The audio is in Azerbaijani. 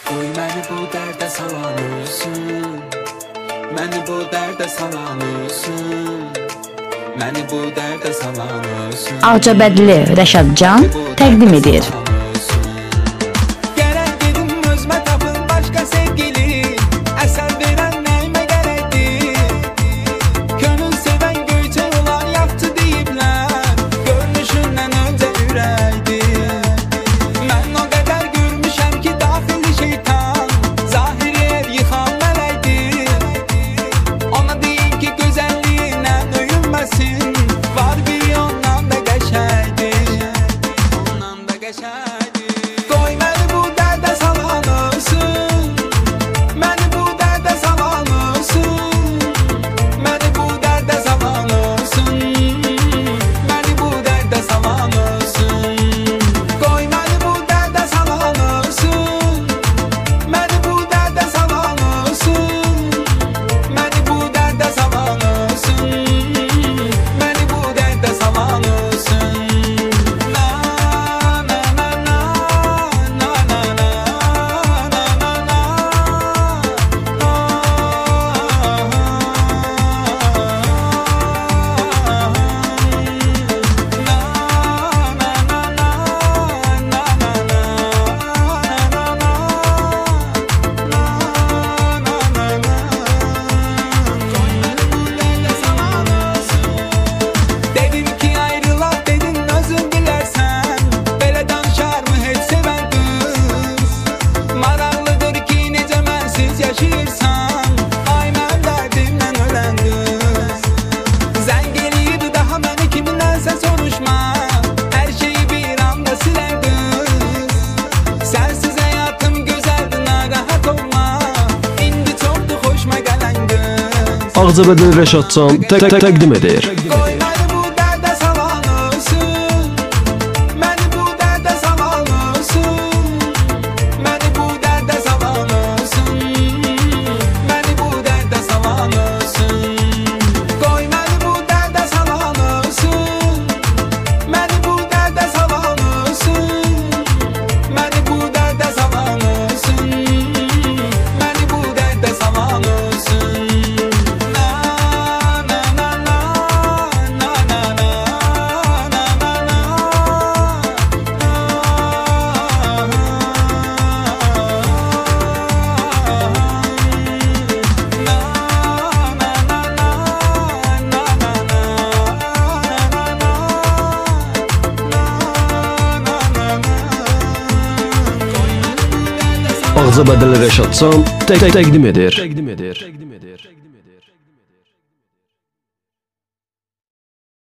Qoy məni bu dərdə salanırsın, məni bu dərdə salanırsın, məni bu dərdə salanırsın. Ağcabədli Rəşadcan təqdim edir. Gərək dedim özmə tapın başqa sevgili, əsər verən nəyimə gərəkdir. Könül sevən göyçək olan yaxçı deyiblər, görünüşündən öncə ürəkdir. Mən o qədər görmüşəm ki daxili şeytan, zahiri ev yıxan mələkdir. Ona deyin ki gözəlliyindən öyünməsin, var biri ondan da qəşəkdir, ondan da qəşəkdir. Qoy məni bu dərdə salanırsın, məni bu dərdə salanırsın, məni bu dərdə salanırsın, məni bu dərdə salanırsın. Qoy məni bu dərdə salanırsın, məni bu dərdə salanırsın, məni bu dərdə salanırsın, məni bu dərdə salanırsın. Na na na na na na na Dedim ki ayrılaq dedin özün bilərsən, belə danışar mı heç sevən qız? Maraqlıdır ki necə mənsiz yaşayırsan, ay mən dərdimdən ölən qız. Zəng eləyib daha məni kimdənsə soruşma, hər şeyi bir anda silən qız. Sənsiz həyatım gözəldir, narahat olma, indi çoxdur xoşuma gələn qız. Ağcabədli Rəşadcan təqdim edir. Qoy məni bu dərdə salanırsın, məni bu dərdə salanırsın, məni bu dərdə salanırsın, məni bu dərdə salanırsın. Qoy məni bu dərdə salanırsın, məni bu dərdə salanırsın, məni bu dərdə salanırsın, məni bu dərdə salanırsın. Ağcabədli Rəşadcan təqdim edir.